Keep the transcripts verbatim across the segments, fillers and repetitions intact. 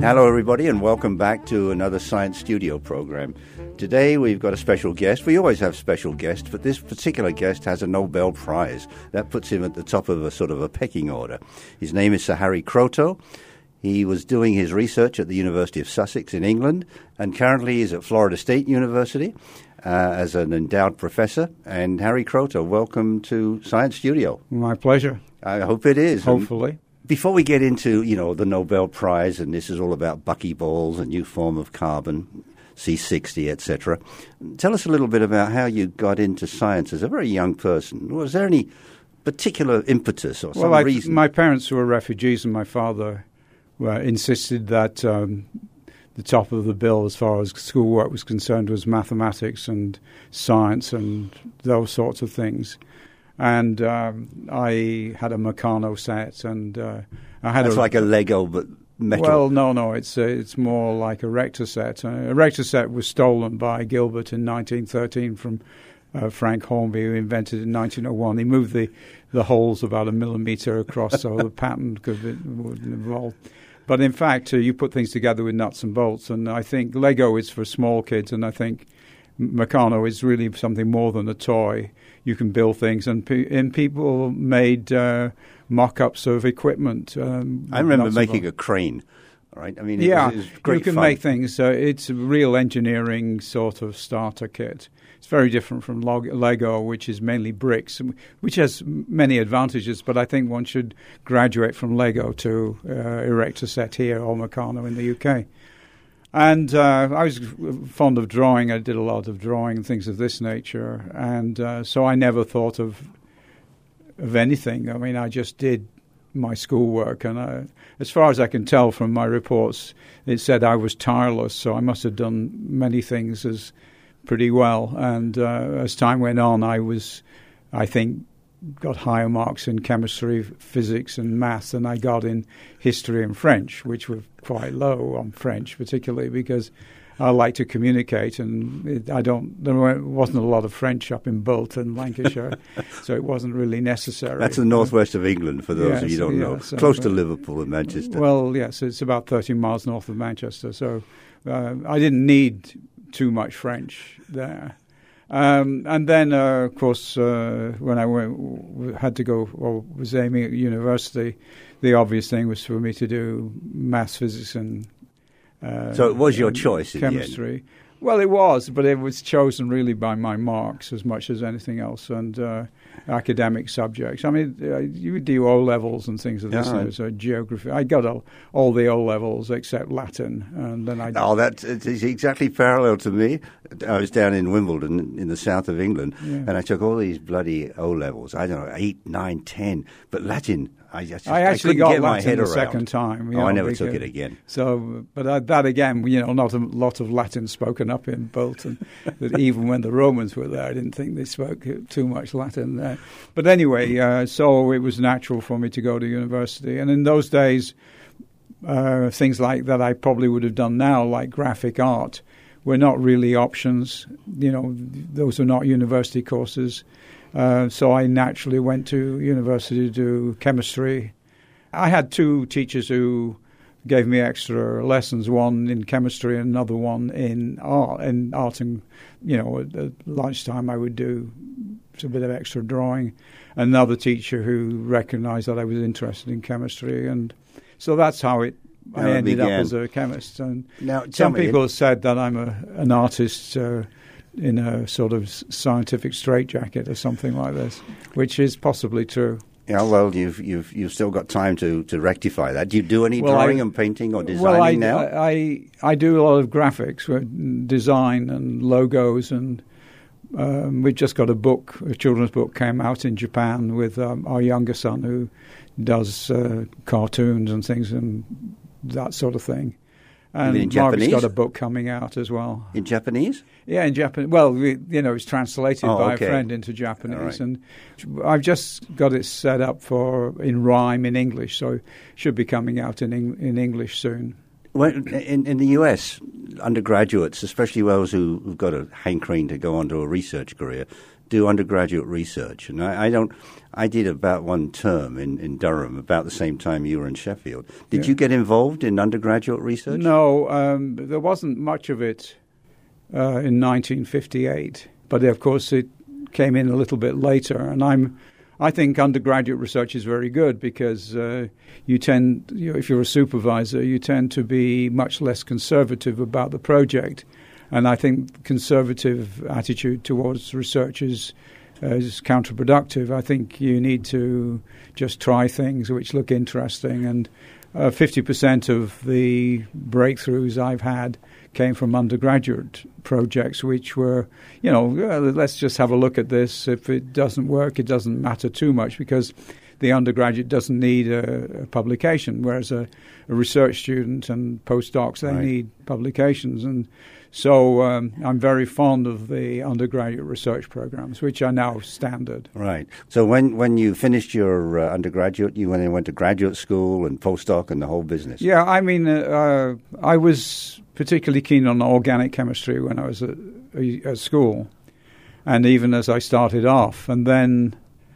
Hello, everybody, and welcome back to another Science Studio program. Today, we've got a special guest. We always have special guests, but this particular guest has a Nobel Prize. That puts him at the top of a sort of a pecking order. His name is Sir Harry Kroto. He was doing his research at the University of Sussex in England, and currently is at Florida State University uh, as an endowed professor. And Harry Kroto, welcome to Science Studio. My pleasure. I hope it is. Hopefully. And before we get into, you know, the Nobel Prize, and this is all about buckyballs, a new form of carbon, C sixty, et cetera, tell us a little bit about how you got into science as a very young person. Was there any particular impetus or some well, I, reason? My parents were refugees, and my father uh, insisted that um, the top of the bill as far as schoolwork was concerned was mathematics and science and those sorts of things. And um, I had a Meccano set, and uh, I had That's a, like a Lego, but metal. Well, no, no, it's uh, it's more like a Rector set. Uh, a Rector set was stolen by Gilbert in nineteen thirteen from uh, Frank Hornby, who invented it in nineteen oh one. He moved the, the holes about a millimetre across, so the pattern could be, wouldn't involve. But in fact, uh, you put things together with nuts and bolts, and I think Lego is for small kids, and I think Meccano is really something more than a toy. You can build things, and, pe- and people made uh, mock-ups of equipment. Um, I remember making a crane, right? I mean, it yeah, was, it was great you can fun. make things. Uh, it's a real engineering sort of starter kit. It's very different from log- Lego, which is mainly bricks, which has many advantages, but I think one should graduate from Lego to uh, Erector set here or Meccano in the U K. And uh, I was fond of drawing. I did a lot of drawing and things of this nature. And uh, so I never thought of of anything. I mean, I just did my schoolwork. And I, as far as I can tell from my reports, it said I was tireless. So I must have done many things as pretty well. And uh, as time went on, I was, I think, got higher marks in chemistry, physics, and maths than I got in history and French, which were quite low on French, particularly because I like to communicate, and it, I don't. There wasn't a lot of French up in Bolton, Lancashire, so it wasn't really necessary. That's the northwest of England, for those yes, of you who don't yeah, know, so, close to uh, Liverpool and Manchester. Well, yes, it's about thirty miles north of Manchester, so uh, I didn't need too much French there. Um, and then, uh, of course, uh, when I went, had to go, or was aiming at university, the obvious thing was for me to do maths, physics, and uh, so it was your choice in chemistry. the end. Well, it was, but it was chosen really by my marks as much as anything else, and uh, academic subjects. I mean, uh, you do O levels and things of this, yeah, right. So geography. I got all, all the O levels except Latin, and then I. Oh, that's it's exactly parallel to me. I was down in Wimbledon in the south of England, Yeah. and I took all these bloody O levels. I don't know, eight, nine, ten, but Latin. I, just, I actually I got get my Latin head the around. second time. You Oh, know, I never because, took it again. So, but uh, that again, you know, not a lot of Latin spoken up in Bolton. That even when the Romans were there, I didn't think they spoke too much Latin there. But anyway, uh, so it was natural for me to go to university. And in those days, uh, things like that I probably would have done now, like graphic art, were not really options. You know, those are not university courses. Uh, so I naturally went to university to do chemistry. I had two teachers who gave me extra lessons, one in chemistry and another one in art. In art and, you know, at, at lunchtime I would do a bit of extra drawing. Another teacher who recognized that I was interested in chemistry. And so that's how it I How it ended began. up as a chemist. And Now, tell some me, people have said that I'm a, an artist uh, in a sort of scientific straitjacket or something like this, which is possibly true. Yeah, well, you've you've you've still got time to, to rectify that. Do you do any Well, drawing I- and painting or designing well, I, now? I, I I do a lot of graphics, uh, design and logos, and um, we've just got a book, a children's book came out in Japan with um, our younger son who does uh, cartoons and things and that sort of thing. And in Margaret's Japanese? got a book coming out as well. In Japanese? Yeah, in Japan. Well, we, you know, it's translated Oh, by okay. a friend into Japanese, All right. and I've just got it set up for in rhyme in English, so it should be coming out in Eng- in English soon. Well, in, in the U S, undergraduates, especially those who, who've got a hankering to go on to a research career, do undergraduate research. And I, I don't. I did about one term in, in Durham, about the same time you were in Sheffield. Did yeah. you get involved in undergraduate research? No, um, there wasn't much of it uh, in nineteen fifty-eight. But of course, it came in a little bit later. And I'm, I think undergraduate research is very good because uh, you tend, you know, if you're a supervisor, you tend to be much less conservative about the project. And I think conservative attitude towards research is, uh, is counterproductive. I think you need to just try things which look interesting. And uh, fifty percent of the breakthroughs I've had came from undergraduate projects, which were, you know, uh, let's just have a look at this. If it doesn't work, it doesn't matter too much because the undergraduate doesn't need a, a publication, whereas a, a research student and postdocs, they right. need publications. And so um, I'm very fond of the undergraduate research programs, which are now standard. Right. So when, when you finished your uh, undergraduate, you went and went to graduate school and postdoc and the whole business? Yeah, I mean, uh, I was particularly keen on organic chemistry when I was at, at school, and even as I started off. And then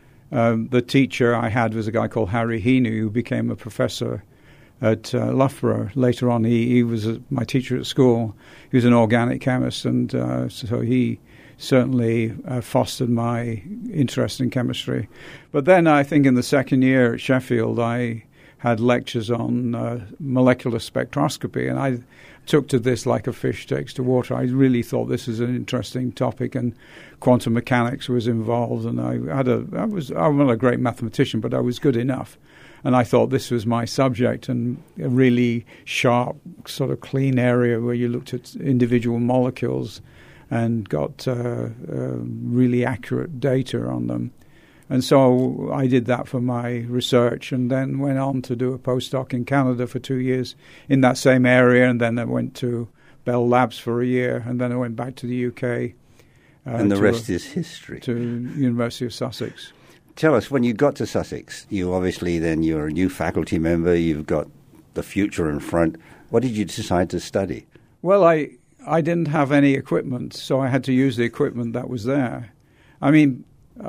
um, the teacher I had was a guy called Harry Heaney, who became a professor at uh, Loughborough. Later on, he, he was a, my teacher at school. He was an organic chemist, and uh, so he certainly uh, fostered my interest in chemistry. But then I think in the second year at Sheffield, I had lectures on uh, molecular spectroscopy, and I took to this like a fish takes to water. I really thought this was an interesting topic, and quantum mechanics was involved, and I had a I was I'm not a great mathematician, but I was good enough. And I thought this was my subject, and a really sharp, sort of clean area where you looked at individual molecules and got uh, uh, really accurate data on them. And so I did that for my research, and then went on to do a postdoc in Canada for two years in that same area, and then I went to Bell Labs for a year, and then I went back to the U K. Uh, and the rest a, is history. To University of Sussex. Tell us, when you got to Sussex, you obviously then you're a new faculty member, you've got the future in front. What did you decide to study? Well, I, I didn't have any equipment, so I had to use the equipment that was there. I mean,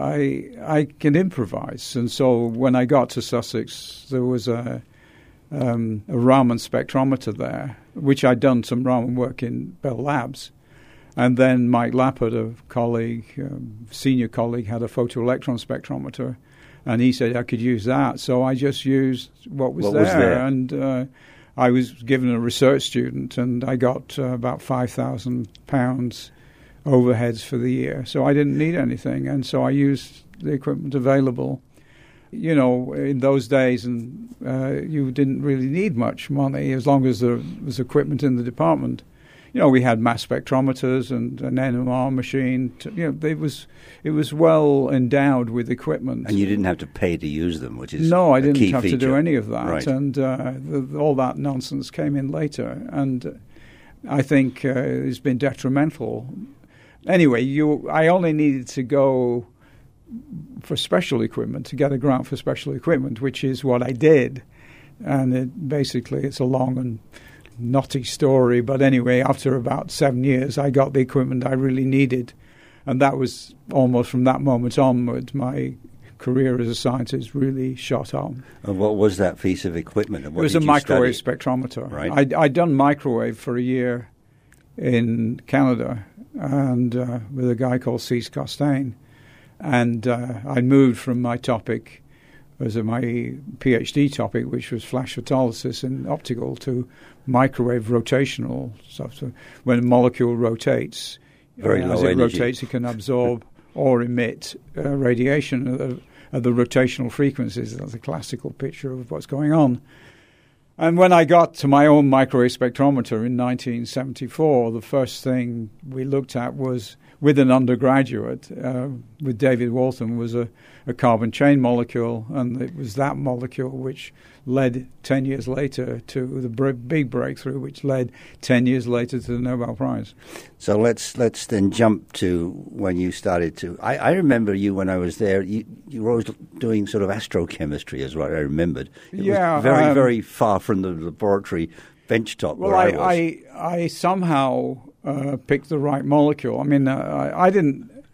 I I can improvise, and so when I got to Sussex, there was a, um, a Raman spectrometer there, which I'd done some Raman work in Bell Labs. And then Mike Lappert, a colleague, um, senior colleague, had a photoelectron spectrometer, and he said I could use that. So I just used what was, what there. was there. And uh, I was given a research student, and I got uh, about five thousand pounds overheads for the year. So I didn't need anything, and so I used the equipment available. You know, in those days, and uh, you didn't really need much money as long as there was equipment in the department. You know, we had mass spectrometers and an N M R machine. To, you know, it was it was well endowed with equipment. And you didn't have to pay to use them, which is no, I a didn't key have feature. to do any of that. Right. And uh, the, all that nonsense came in later, and I think uh, it's been detrimental. Anyway, you, I only needed to go for special equipment to get a grant for special equipment, which is what I did. And it, basically, it's a long and knotty story, but anyway, after about seven years, I got the equipment I really needed, and that was almost from that moment onwards, my career as a scientist really shot on. And what was that piece of equipment? What it was did a you microwave study? spectrometer. Right. I'd, I'd done microwave for a year in Canada, and uh, with a guy called Cees Costain, and uh, I moved from my topic as a, my PhD topic, which was flash photolysis in optical, to microwave rotational stuff. So when a molecule rotates, Very uh, low as it energy. rotates, it can absorb or emit uh, radiation at the, at the rotational frequencies. That's a classical picture of what's going on. And when I got to my own microwave spectrometer in nineteen seventy-four, the first thing we looked at was, with an undergraduate, uh, with David Walton, was a, a carbon chain molecule, and it was that molecule which led ten years later to the br- big breakthrough, which led ten years later to the Nobel Prize. So let's let's then jump to when you started to. I, I remember you when I was there. You, you were always doing sort of astrochemistry, is what I remembered. It yeah, was very um, very far from the laboratory benchtop well, where I, I, was. I I somehow uh, picked the right molecule. I mean, uh, I, I didn't.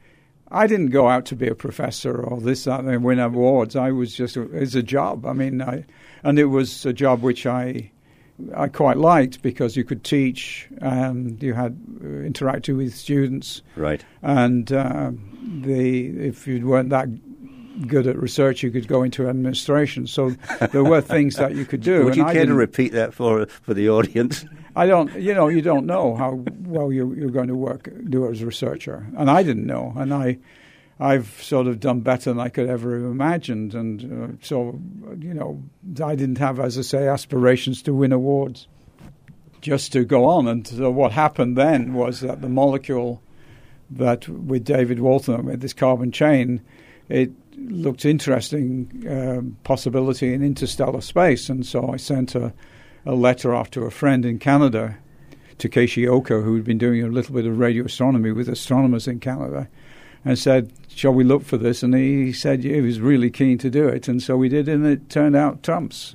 I didn't go out to be a professor or this, that, and win awards. I was just, it's a job. I mean, I, and it was a job which I I quite liked because you could teach and you had uh, interacted with students. Right. And uh, the if you weren't that good at research, you could go into administration. So there were things that you could do. Would you and care I to repeat that for for the audience? I don't, you know, you don't know how well you're, you're going to work, do as a researcher. And I didn't know. And I, I've sort of done better than I could ever have imagined. And uh, so, you know, I didn't have, as I say, aspirations to win awards, just to go on. And so what happened then was that the molecule that with David Walton, with this carbon chain, it looked interesting um, possibility in interstellar space. And so I sent a a letter off to a friend in Canada, Takeshi Oka, who had been doing a little bit of radio astronomy with astronomers in Canada, and said, shall we look for this? And he said yeah, he was really keen to do it. And so we did, and it turned out trumps.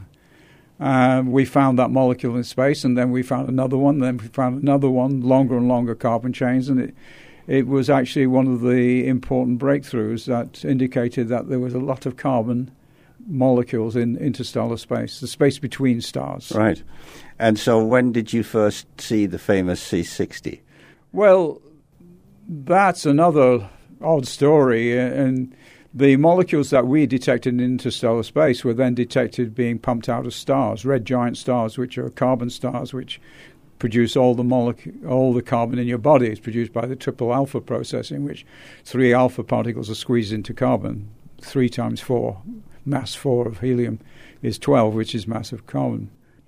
Uh, we found that molecule in space, and then we found another one, then we found another one, longer and longer carbon chains, and it, it was actually one of the important breakthroughs that indicated that there was a lot of carbon molecules in interstellar space, the space between stars. Right. And so when did you first see the famous C sixty? Well, that's another odd story. And the molecules that we detected in interstellar space were then detected being pumped out of stars, red giant stars, which are carbon stars, which produce all the molecule, all the carbon in your body. It's produced by the triple alpha process, in which three alpha particles are squeezed into carbon, three times four. Mass four of helium is twelve, which is mass of carbon.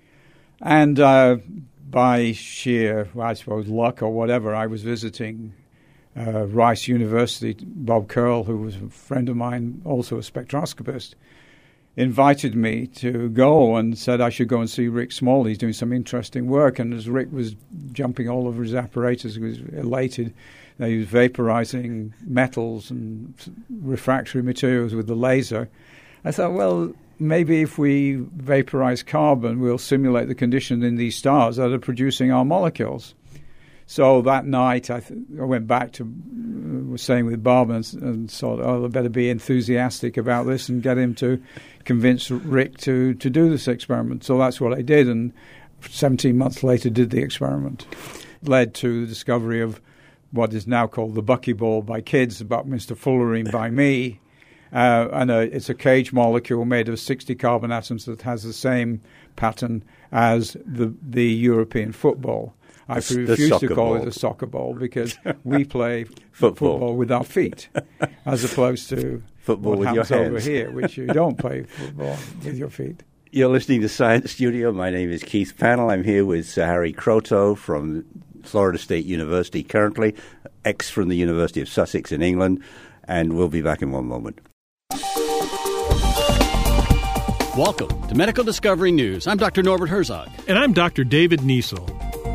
And uh, by sheer, I suppose, luck or whatever, I was visiting uh, Rice University. Bob Curl, who was a friend of mine, also a spectroscopist, invited me to go and said I should go and see Rick Small. He's doing some interesting work. And as Rick was jumping all over his apparatus, he was elated that he was vaporizing metals and refractory materials with the laser. I thought, well, maybe if we vaporize carbon, we'll simulate the conditions in these stars that are producing our molecules. So that night, I, th- I went back to, uh, was saying with Bob, and, and thought, oh, I better be enthusiastic about this and get him to convince Rick to, to do this experiment. So that's what I did, and seventeen months later did the experiment. Led to the discovery of what is now called the buckyball by kids, Buckminster fullerene by me. Uh, and a, it's a cage molecule made of sixty carbon atoms that has the same pattern as the the European football. I the, refuse the to call ball. it a soccer ball because we play football. football with our feet, as opposed to football what with your happens hands. over here, which you don't play football with your feet. You're listening to Science Studio. My name is Keith Pannell. I'm here with Sir Harry Kroto from Florida State University currently, ex from the University of Sussex in England, and we'll be back in one moment. Welcome to Medical Discovery News. I'm Doctor Norbert Herzog. And I'm Doctor David Niesel.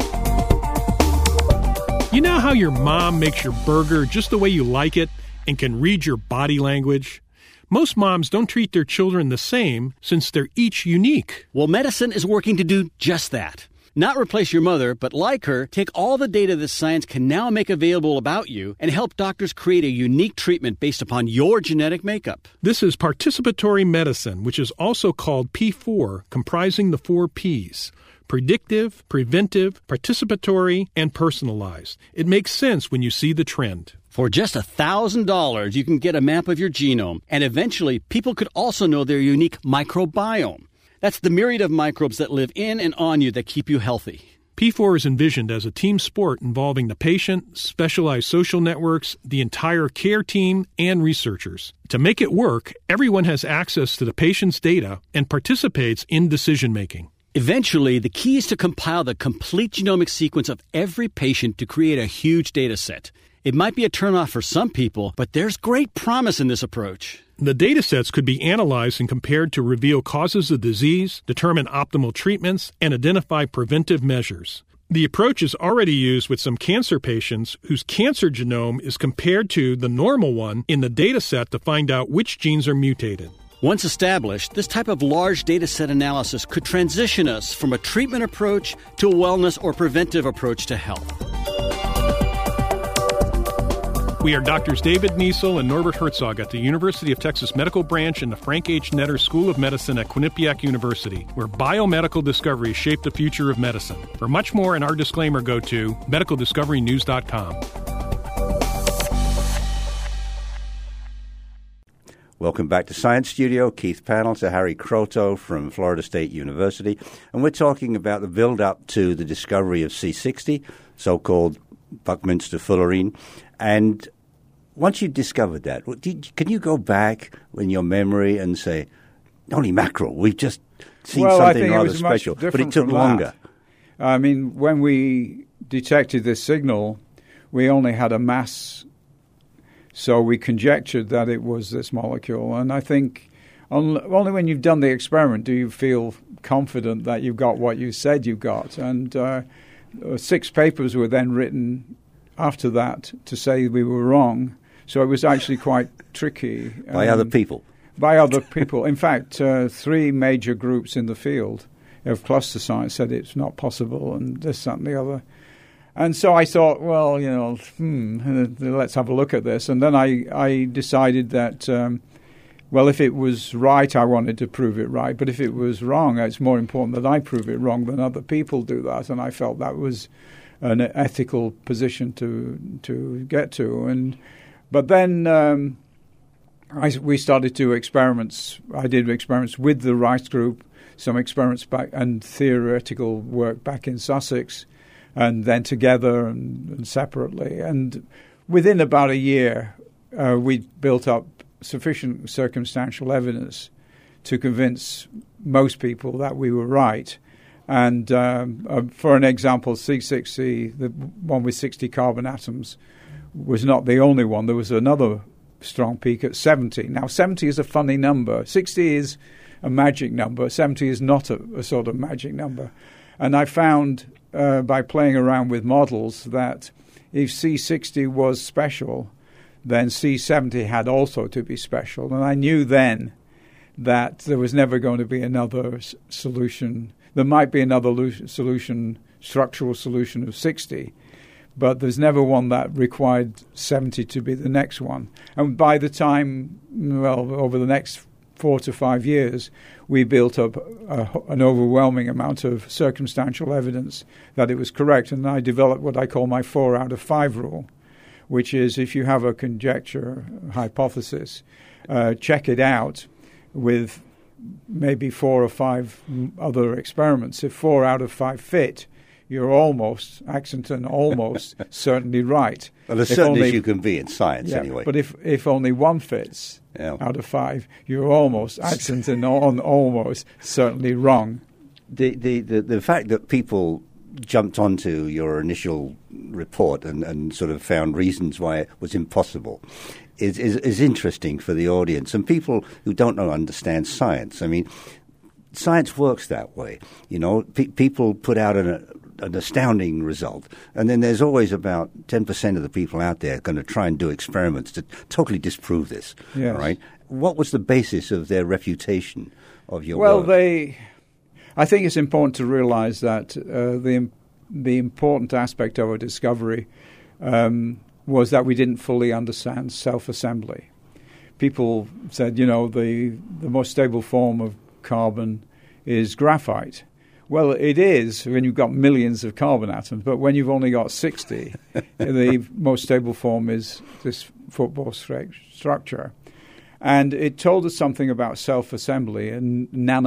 You know how your mom makes your burger just the way you like it and can read your body language? Most moms don't treat their children the same since they're each unique. Well, medicine is working to do just that. Not replace your mother, but like her, take all the data this science can now make available about you and help doctors create a unique treatment based upon your genetic makeup. This is participatory medicine, which is also called P four, comprising the four Ps. Predictive, preventive, participatory, and personalized. It makes sense when you see the trend. For just one thousand dollars, you can get a map of your genome, and eventually people could also know their unique microbiome. That's the myriad of microbes that live in and on you that keep you healthy. P four is envisioned as a team sport involving the patient, specialized social networks, the entire care team, and researchers. To make it work, everyone has access to the patient's data and participates in decision-making. Eventually, the key is to compile the complete genomic sequence of every patient to create a huge data set. It might be a turnoff for some people, but there's great promise in this approach. The data sets could be analyzed and compared to reveal causes of disease, determine optimal treatments, and identify preventive measures. The approach is already used with some cancer patients whose cancer genome is compared to the normal one in the data set to find out which genes are mutated. Once established, this type of large data set analysis could transition us from a treatment approach to a wellness or preventive approach to health. We are Doctors David Niesel and Norbert Herzog at the University of Texas Medical Branch and the Frank H. Netter School of Medicine at Quinnipiac University, where biomedical discoveries shape the future of medicine. For much more and our disclaimer, go to medical discovery news dot com. Welcome back to Science Studio. Keith Panel to Harry Kroto from Florida State University. And we're talking about the build-up to the discovery of C sixty, so-called Buckminster fullerene. And once you discovered that, did, can you go back in your memory and say, holy mackerel, we've just seen well, something I think rather it was special, much but it different took from longer. That. I mean, when we detected this signal, we only had a mass. So we conjectured that it was this molecule. And I think only when you've done the experiment do you feel confident that you've got what you said you got. And uh, six papers were then written after that to say we were wrong. So it was actually quite tricky. By um, other people? By other people. In fact, uh, three major groups in the field of cluster science said it's not possible and this, that, and the other. And so I thought, well, you know, hmm, let's have a look at this. And then I, I decided that, um, well, if it was right, I wanted to prove it right. But if it was wrong, it's more important that I prove it wrong than other people do that. And I felt that was an ethical position to to get to. And but then um, I, we started to do experiments. I did experiments with the Rice group, some experiments back and theoretical work back in Sussex. And then together and, and separately. And within about a year, uh, we built up sufficient circumstantial evidence to convince most people that we were right. And um, uh, for an example, C sixty, the one with sixty carbon atoms, was not the only one. There was another strong peak at seventy. Now, seventy is a funny number. sixty is a magic number. seventy is not a, a sort of magic number. And I found... Uh, by playing around with models that if C sixty was special, then C seventy had also to be special. And I knew then that there was never going to be another s- solution. There might be another lo- solution, structural solution of sixty, but there's never one that required seventy to be the next one. And by the time, well, over the next four to five years, we built up a, an overwhelming amount of circumstantial evidence that it was correct. And I developed what I call my four out of five rule, which is if you have a conjecture, hypothesis, uh, check it out with maybe four or five other experiments. If four out of five fit, you're almost, Axington, almost certainly right. Well, as if certain only, as you can be in science, yeah, anyway. But if, if only one fits yeah. out of five, you're almost, Axington, on almost certainly wrong. The, the, the, the fact that people jumped onto your initial report and, and sort of found reasons why it was impossible is, is, is interesting for the audience. And people who don't know understand science. I mean, science works that way. You know, pe- people put out an, an astounding result, and then there's always about ten percent of the people out there going to try and do experiments to totally disprove this. Yes. Right? What was the basis of their refutation of your well, work? Well, they... I think it's important to realize that uh, the the important aspect of our discovery um, was that we didn't fully understand self-assembly. People said, you know, the the most stable form of carbon is graphite. Well, it is when you've got millions of carbon atoms, but when you've only got sixty, the most stable form is this football stru- structure. And it told us something about self-assembly and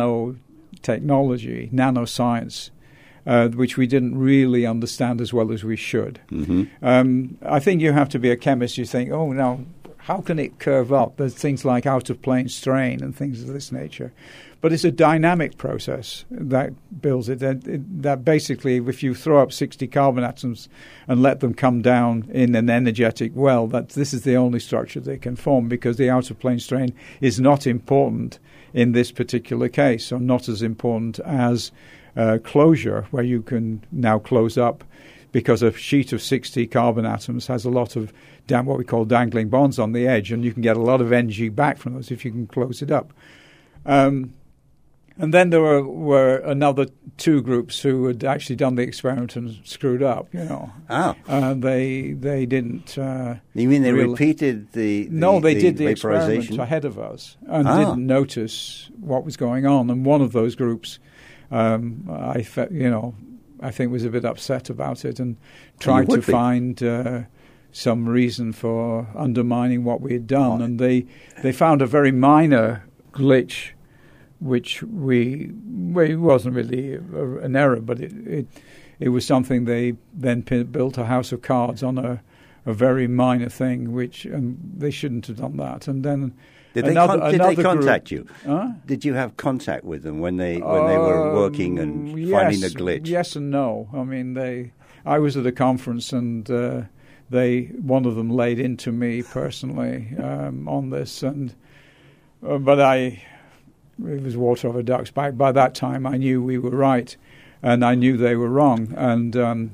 nanotechnology, nanoscience, uh, which we didn't really understand as well as we should. Mm-hmm. Um, I think you have to be a chemist. You think, oh, now, how can it curve up? There's things like out-of-plane strain and things of this nature. But it's a dynamic process that builds it. That, it, that basically, if you throw up sixty carbon atoms and let them come down in an energetic well, that this is the only structure they can form, because the out-of-plane strain is not important in this particular case, or not as important as uh, closure, where you can now close up, because a sheet of sixty carbon atoms has a lot of dang, what we call dangling bonds on the edge, and you can get a lot of energy back from those if you can close it up. Um, And then there were, were another two groups who had actually done the experiment and screwed up, you know. Ah. Uh, they they didn't... Uh, you mean they real- repeated the, the No, they the did the vaporization? experiment ahead of us and Ah. didn't notice what was going on. And one of those groups, um, I fe- you know, I think was a bit upset about it and tried to would be. find uh, some reason for undermining what we had done. Oh. And they, they found a very minor glitch, which we well, it wasn't really a, an error, but it, it it was something they then p- built a house of cards on a, a very minor thing, which and they shouldn't have done that. And then Did they, another, con- did they another contact group, you? Huh? Did you have contact with them when they when they were working and Um, finding yes, the glitch? Yes and no. I mean, they. I was at a conference and uh, they one of them laid into me personally um, on this, and uh, but I. It was water off a duck's back. By that time, I knew we were right, and I knew they were wrong. And um,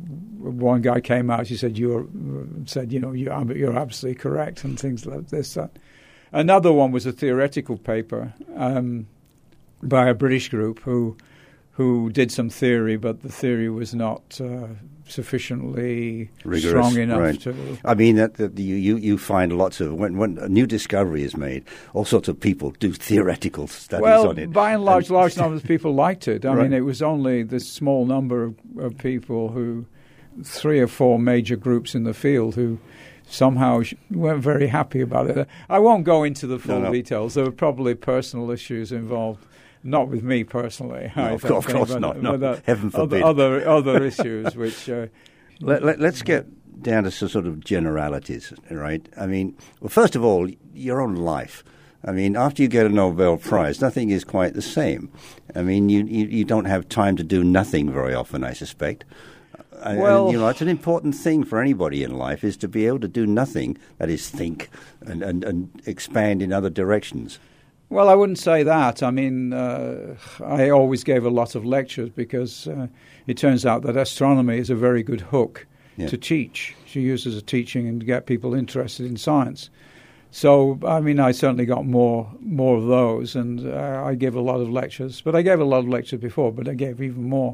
one guy came out. He said, "You're," said, "You know, you, you're absolutely correct," and things like this. That. Another one was a theoretical paper um, by a British group who who did some theory, but the theory was not uh, sufficiently Rigorous, strong enough right. to. I mean, that, that you, you you find lots of when when a new discovery is made, all sorts of people do theoretical studies Well, on it. by and large, And- large numbers of people liked it. I Right. mean, it was only this small number of, of people who, three or four major groups in the field who somehow sh- weren't very happy about it. I won't go into the full No, no. details. There were probably personal issues involved. Not with me personally. No, I of think, course- of course but, not. No, but, uh, heaven forbid. Other, other, other issues which... Uh, Let, let, let's get down to some sort of generalities, right? I mean, well, first of all, your own life. I mean, after you get a Nobel Prize, nothing is quite the same. I mean, you, you, you don't have time to do nothing very often, I suspect. And, Well- you know, it's an important thing for anybody in life is to be able to do nothing, that is think and, and, and expand in other directions. Well, I wouldn't say that. I mean, uh, I always gave a lot of lectures because uh, it turns out that astronomy is a very good hook Yeah. to teach, to use as a teaching and to get people interested in science. So, I mean, I certainly got more more of those, and uh, I gave a lot of lectures. But I gave a lot of lectures before, but I gave even more.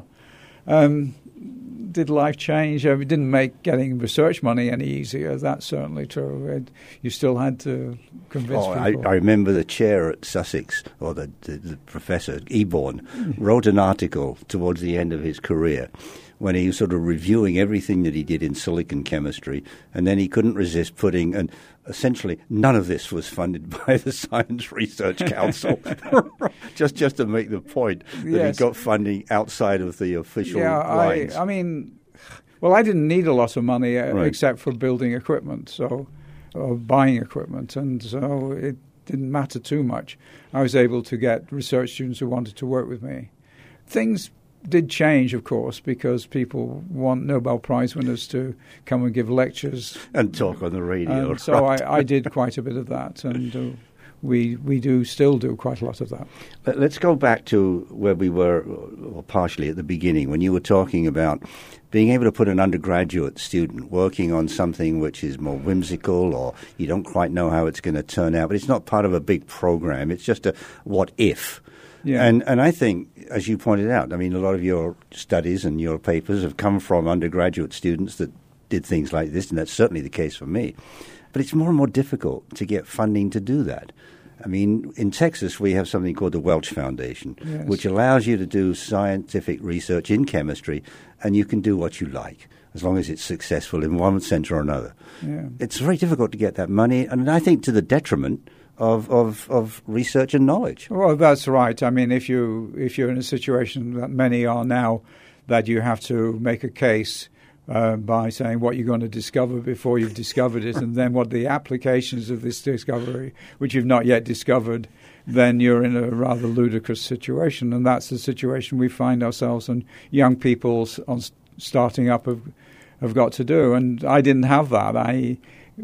Um, did life change? I mean, it didn't make getting research money any easier. That's certainly true. It, you still had to convince Oh, I, people. I remember the chair at Sussex, or the, the, the professor, Eborn, wrote an article towards the end of his career when he was sort of reviewing everything that he did in silicon chemistry, and then he couldn't resist putting, and essentially none of this was funded by the Science Research Council, just just to make the point that Yes. he got funding outside of the official yeah, lines. I, I mean, well, I didn't need a lot of money uh, Right. except for building equipment, so or buying equipment, and so it didn't matter too much. I was able to get research students who wanted to work with me. Things did change, of course, because people want Nobel Prize winners to come and give lectures. and talk on the radio. And so right. I, I did quite a bit of that, and uh, we we do still do quite a lot of that. Let- Let's go back to where we were, or partially at the beginning, when you were talking about being able to put an undergraduate student working on something which is more whimsical, or you don't quite know how it's going to turn out, but it's not part of a big program. It's just a what if. Yeah. And and I think, as you pointed out, I mean, a lot of your studies and your papers have come from undergraduate students that did things like this, and that's certainly the case for me. But it's more and more difficult to get funding to do that. I mean, in Texas, we have something called the Welch Foundation, Yes. which allows you to do scientific research in chemistry, and you can do what you like, as long as it's successful in one sense or another. Yeah. It's very difficult to get that money, and I think to the detriment of, of, of research and knowledge. Well, that's right. I mean, if you if you're in a situation that many are now, that you have to make a case uh, by saying what you're going to discover before you've discovered it, and then what the applications of this discovery, which you've not yet discovered, then you're in a rather ludicrous situation, and that's the situation we find ourselves and young people s- on s- starting up have, have got to do. And I didn't have that. I.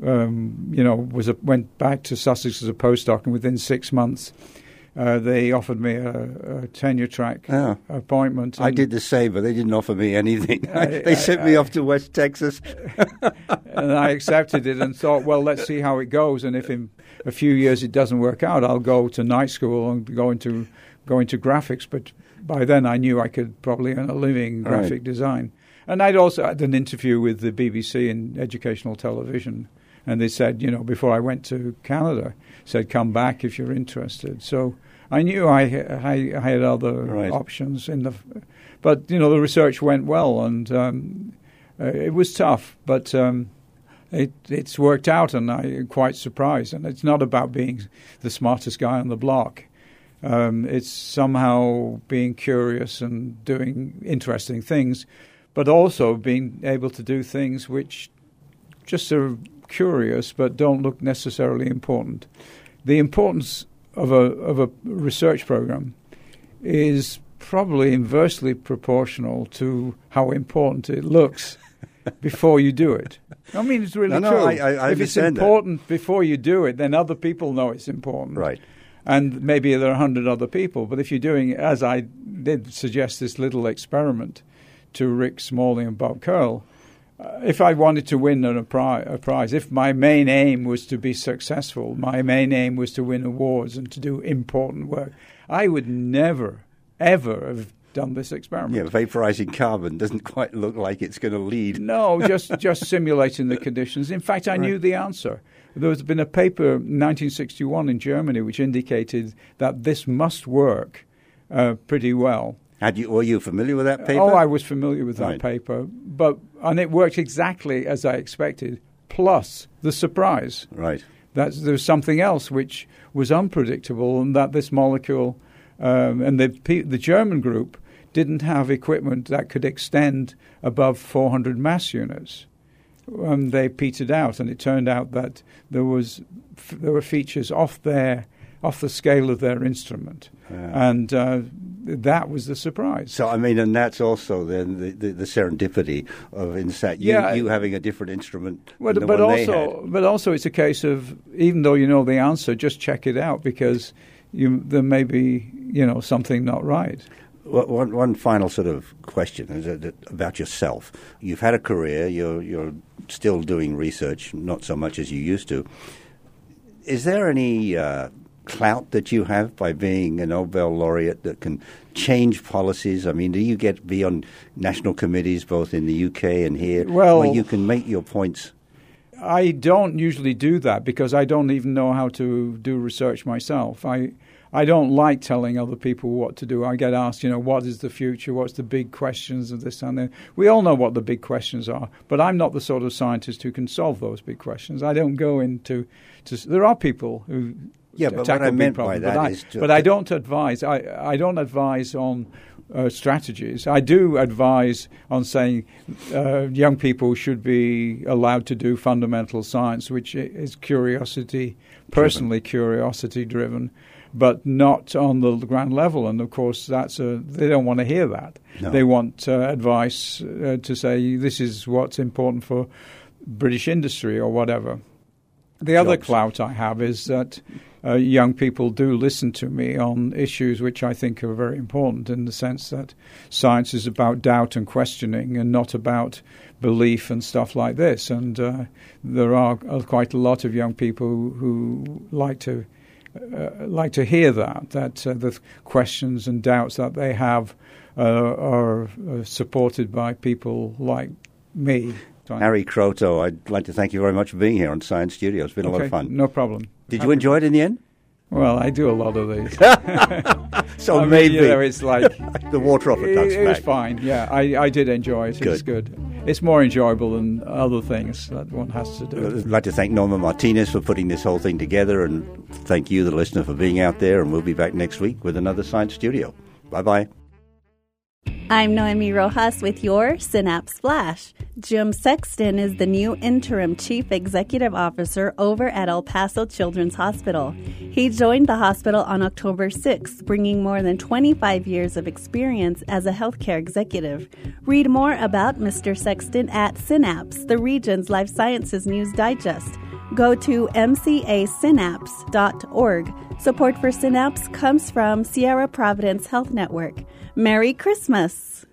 Um, you know, was a, went back to Sussex as a postdoc, and within six months, uh, they offered me a, a tenure track Yeah. appointment. I and- did the same, but they didn't offer me anything. I- they I- sent me off to West Texas. and I accepted it and thought, well, let's see how it goes. And if in a few years it doesn't work out, I'll go to night school and go into go into graphics. But by then I knew I could probably earn a living in graphic right. design. And I'd also had an interview with the B B C in educational television, and they said, you know, before I went to Canada, said, come back if you're interested. So I knew I, I, I had other right. options in the, but you know, the research went well, and um, uh, it was tough, but um, it it's worked out, and I'm quite surprised. And it's not about being the smartest guy on the block. Um, it's somehow being curious and doing interesting things, but also being able to do things which just are curious but don't look necessarily important. The importance of a of a research program is probably inversely proportional to how important it looks before you do it. I mean, it's really no, true. No, I, I if it's understand important that. before you do it, then other people know it's important. Right. And maybe there are a hundred other people. But if you're doing, as I did suggest, this little experiment to Rick Smalley and Bob Curl, uh, if I wanted to win a, pri- a prize, if my main aim was to be successful, my main aim was to win awards and to do important work, I would never, ever have done this experiment. Yeah, vaporizing carbon doesn't quite look like it's going to lead. No, just just simulating the conditions. In fact, I right. knew the answer. There has been a paper in nineteen sixty-one in Germany which indicated that this must work uh, pretty well. Had you, were you familiar with that paper? Oh, I was familiar with that right. paper, but and it worked exactly as I expected, plus the surprise. Right. That there's something else which was unpredictable, and that this molecule, um, and the the German group didn't have equipment that could extend above four hundred mass units. Um, they petered out, and it turned out that there was f- there were features off their off the scale of their instrument, yeah. and uh, that was the surprise. So I mean, and that's also then the, the, the serendipity of INSAT, you, yeah, you having a different instrument. Well, than the but one also, they had. but also, it's a case of even though you know the answer, just check it out because you, there may be you know something not right. Well, one, one final sort of question is about yourself. You've had a career. You're you're still doing research, not so much as you used to. Is there any uh, clout that you have by being a Nobel laureate that can change policies? I mean, do you get be on national committees both in the U K and here, well, where you can make your points? I don't usually do that because I don't even know how to do research myself. I. I don't like telling other people what to do. I get asked, you know, what is the future? What's the big questions of this and that? We all know what the big questions are, but I'm not the sort of scientist who can solve those big questions. I don't go into to, – there are people who yeah, but tackle what I big meant problems, by that but I, is to, but I don't advise. I, I don't advise on uh, strategies. I do advise on saying uh, young people should be allowed to do fundamental science, which is curiosity, personally curiosity-driven, but not on the ground level. And, of course, that's a, they don't want to hear that. No. They want uh, advice uh, to say this is what's important for British industry or whatever. The Jobs. other clout I have is that uh, young people do listen to me on issues which I think are very important in the sense that science is about doubt and questioning and not about belief and stuff like this. And uh, there are uh, quite a lot of young people who, who like to Uh, like to hear that, that uh, the questions and doubts that they have uh, are uh, supported by people like me. Harry Kroto, I'd like to thank you very much for being here on Science Studio. It's been okay, a lot of fun. No problem. Did Happy you enjoy it in the end? Well, I do a lot of these. So I mean, maybe you know, it's like the water off a duck's it, it was back. fine. Yeah, I, I did enjoy it. It Good. was good. It's more enjoyable than other things that one has to do. I'd like to thank Norma Martinez for putting this whole thing together, and thank you, the listener, for being out there. And we'll be back next week with another Science Studio. Bye bye. I'm Noemi Rojas with your Synapse Flash. Jim Sexton is the new interim chief executive officer over at El Paso Children's Hospital. He joined the hospital on October sixth, bringing more than twenty-five years of experience as a healthcare executive. Read more about Mister Sexton at Synapse, the region's life sciences news digest. Go to m c a synapse dot org. Support for Synapse comes from Sierra Providence Health Network. Merry Christmas!